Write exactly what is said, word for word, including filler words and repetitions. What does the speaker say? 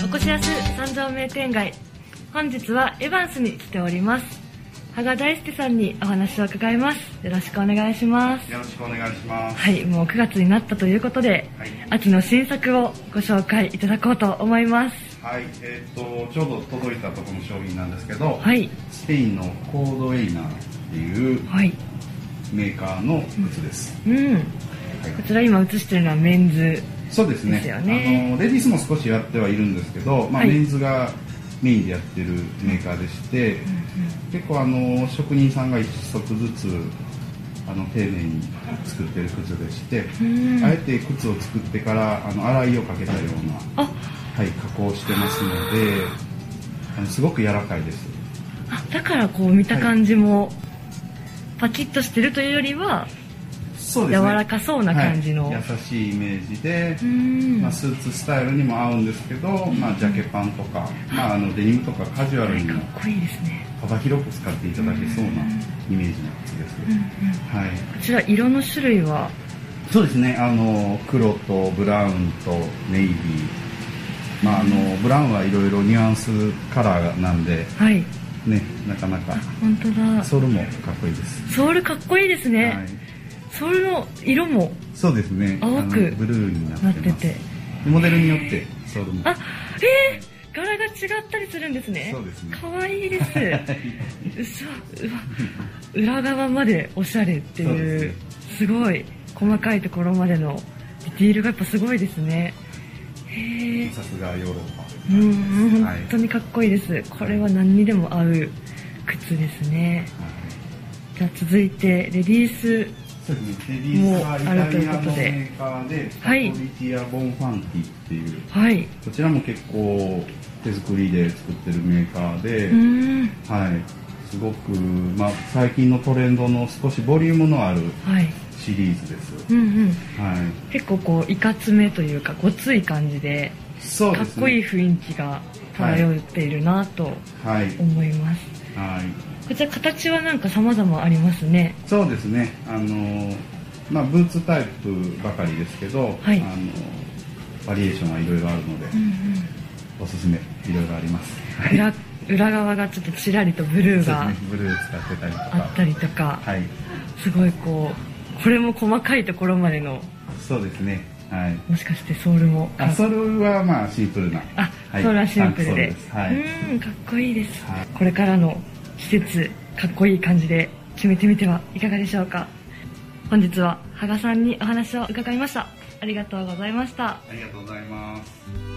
おこしやす三条名店街、本日はエヴァンスに来ております。羽賀大輔さんにお話を伺います。よろしくお願いします。 よろしくお願いします。 はい、もうくがつになったということで、はい、秋の新作をご紹介いただこうと思います。 はい、えー、とちょうど届いたところの商品なんですけど、 はい、 スペインのコードウェイナーっていうメーカーの靴です。 うん、うん、はい、こちら今映してるのはメンズですよね。 そうですね。あのレディースも少しやってはいるんですけど、まあ、はい、メンズがメインでやってるメーカーでして、うんうん、結構あの職人さんが一足ずつあの丁寧に作ってる靴でして、うん、あえて靴を作ってからあの洗いをかけたような、はい、加工してますので、あのすごく柔らかいです。 あ、だからこう見た感じも、はい、パキッとしてるというよりはそうですね、柔らかそうな感じの、 はい、優しいイメージで、まあ、スーツスタイルにも合うんですけど、まあ、ジャケパンとか、まあ、あのデニムとかカジュアルにも幅広く使っていただけそうなイメージの靴です、はい、 こちら色の種類はそうですね、あの黒とブラウンとネイビー、まあ、あのブラウンはいろいろニュアンスカラーなんで、はい、ね、なかなか本当だ、 ソールもかっこいいです。 ソールかっこいいですね、はい、ソールの色もそうですね、 青くブルーになってます。モデルによってソールも、 あ、えー、柄が違ったりするんですね。 そうですね、 かわいいです。うわ、裏側までおしゃれっていう、 す, ね、すごい細かいところまでのディティールがやっぱすごいですね。へえ、 さすがヨーロッパ。 うん、本当にかっこいいです、はい、これは何にでも合う靴ですね、はい、じゃあ続いてレディースそうですね、レディースはイタリアのメーカーでスタトリティア・ボンファンティっていう、はい、こちらも結構手作りで作ってるメーカーで、はい、すごく、まあ、最近のトレンドの少しボリュームのあるシリーズです、うんうん、はい、結構こういかつめというかごつい感じで、そうですね、かっこいい雰囲気が漂っているなと思います、はいはい、こちら形はなんか様々ありますね。 そうですね、あの、まあ、ブーツタイプばかりですけど、はい、あのバリエーションはいろいろあるので、うんうん、おすすめいろいろあります。 裏, 裏側がちょっとちらりとブルーが、 ね、ブルー使ってたりとかあったりとか、はい、すごいこうこれも細かいところまでの、 そうですね、はい、 もしかしてソールも、 あ、ソールはまあシンプルな、 あ、はい、ソールはシンプルで、はい、うん、かっこいいです、はい、これからの季節かっこいい感じで決めてみてはいかがでしょうか。本日は羽賀さんにお話を伺いました。ありがとうございました。 ありがとうございます。